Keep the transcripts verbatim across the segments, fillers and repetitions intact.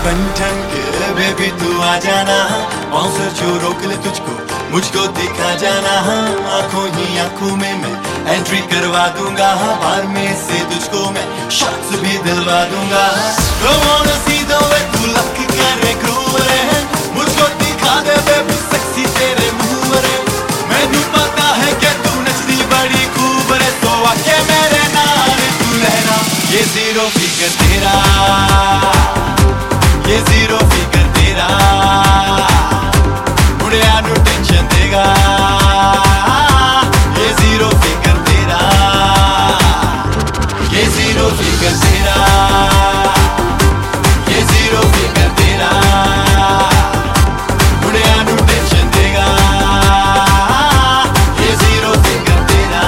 बन ठन के बेबी तू आ जाना, बाउंसर जो रोक ले तुझको मुझको दिखा जाना। आंखों ही आंखों में मैं एंट्री करवा दूंगा, बार में से तुझको मैं शॉट्स भी दिलवा दूंगा। Come on see the way तू लक करे groove रे, मुझको दिखा दे बेबी सेक्सी तेरे मूव रे। मैनू पता है कि तू नचदी बड़ी खूब रे, तो आके मेरे नाल तू लहरा। ये जीरो फिगर तेरा, ये जीरो फिगर तेरा, मुड़िया नू टेंशन देगा। ये जीरो फिगर तेरा, ये जीरो फिगर तेरा, ये जीरो फिगर तेरा, मुड़िया नू टेंशन देगा। ये जीरो फिगर तेरा,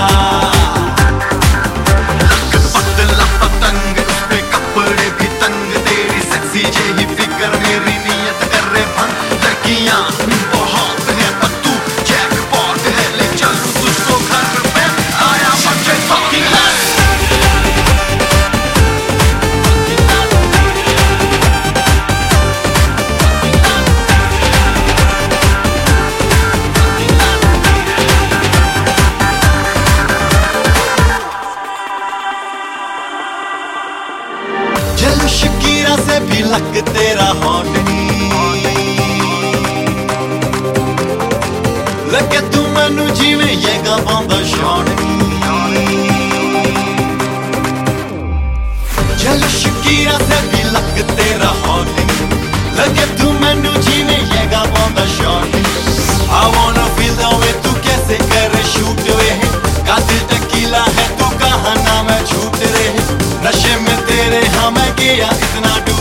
पतला पतंग पे कपड़े भी तंग, तेरी सेक्सी जेही फिगर मेरी नियत कर रे भंग। लड़कियां बहुत है पर तू जैकपॉट है, ले चलूं तुझको घर पे, आया मुझे fucking love। चलो शकीरा से भी लग तेरा हॉट लगे तू मैनू जिवें ये गावांदा शॉट। चलो शकीरा से भी लग तेरा हॉट लगे तू मैनू जिवें ये गावांदा shot. I wanna feel the way तू कैसे करे शूट वे, कातिल टकीला है तू कहाँ ना मैं झूठ रहे। नशे में तेरे हाँ मैं गया इतना